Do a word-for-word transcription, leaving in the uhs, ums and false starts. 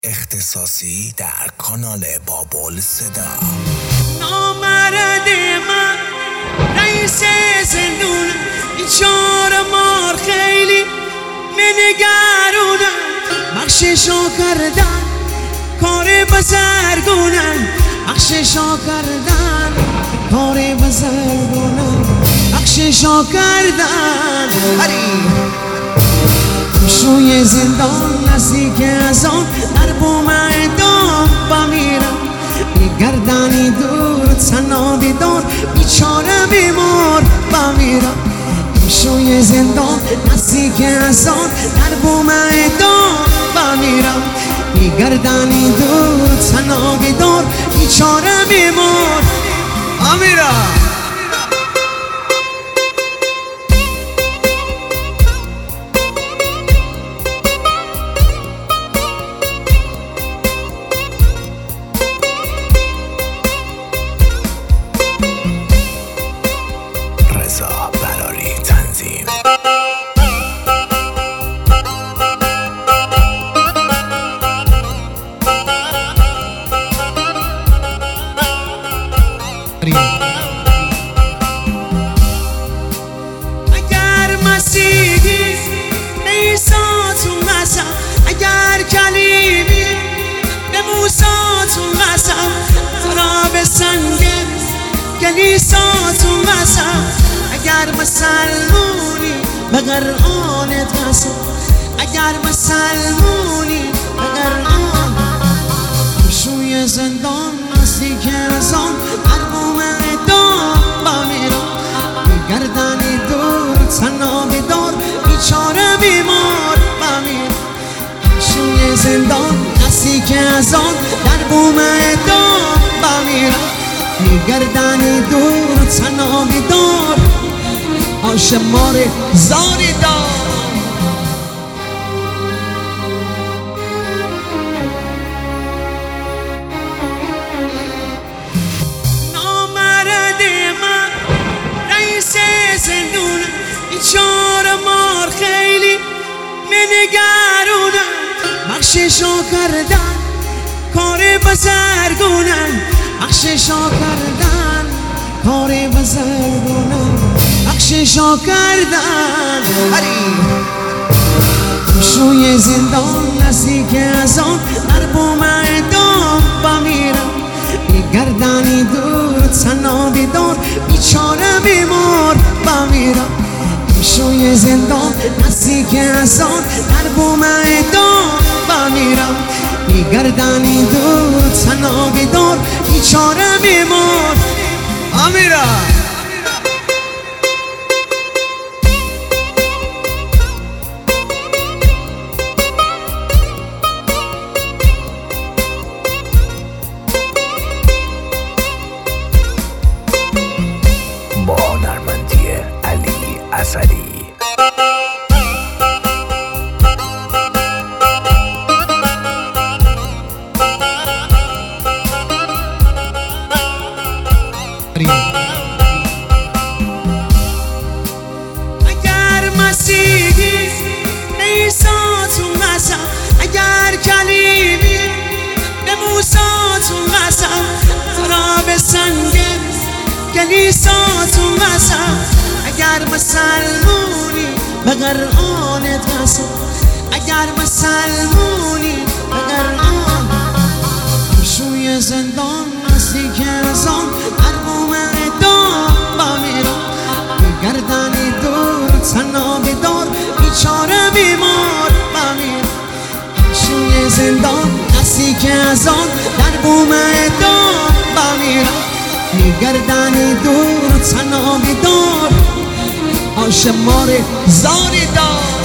اختصاصی در کانال بابل صدا. نامرد من رئیس زندون بیچاره مار خیلی منگرونم بخششو کردن کار بزرگونم بخششو کردن کار بزرگونم بخششو کردن شوی زندان نزدیک از آن در بوم اعدام بمیرم بی گردنی دور تنابی دار بیچاره بیمار بمیرم شوی زندان نزدیک از آن در بوم اعدام بمیرم بی گردنی دور تنابی دار بیچاره بیمار بمیرم. اگر مسیحی عیساتون قسم اگر کلیمی به موساتون قسم ترا به سنگ کلیساتون قسم اگر مسلمونی به قرآنت قسم اگر مسلمونی به قرآن شوی زندان نزدیک از آن در بوم اعدام بمیرم بی گردنی دور تنابی دار بیچاره بیمار بمیرم شوی زندان نزدیک از آن در بوم اعدام بمیرم بی گردنی دور تنابی دار آشمار زاری دار. بیچاره مار خیلی منگرونم بخششو کردن کار بزرگونم بخششو کردن کار بزرگونم بخششو کردن شوی زندان نزدیک از آن در بوم اعدام بمیرم بی گردنی دور تنابی دار بیچاره بیمار بمیرم شوی زندان نزدیک از آن در بوم اعدام بمیرم بی گردنی دور تنابی دار بیچاره بیمار بمیرم. با هنرمندی علی اصلی. اگر مسیحی عیساتون قسم اگر کلیمی به موساتون قسم ترا به سنگ کلیساتون قسم اگر مسلمونی به قرآنت قسم اگر مسلمونی به قرآن شوی زندان نزدیک از آن در بوم اعدام بمیرم بی گردنی دور تنابی دار بیچاره بیمار بمیرم شوی زندان نزدیک از آن در بوم اعدام بمیرم بی گردنی دور تنابی دار آشمار زاری دار.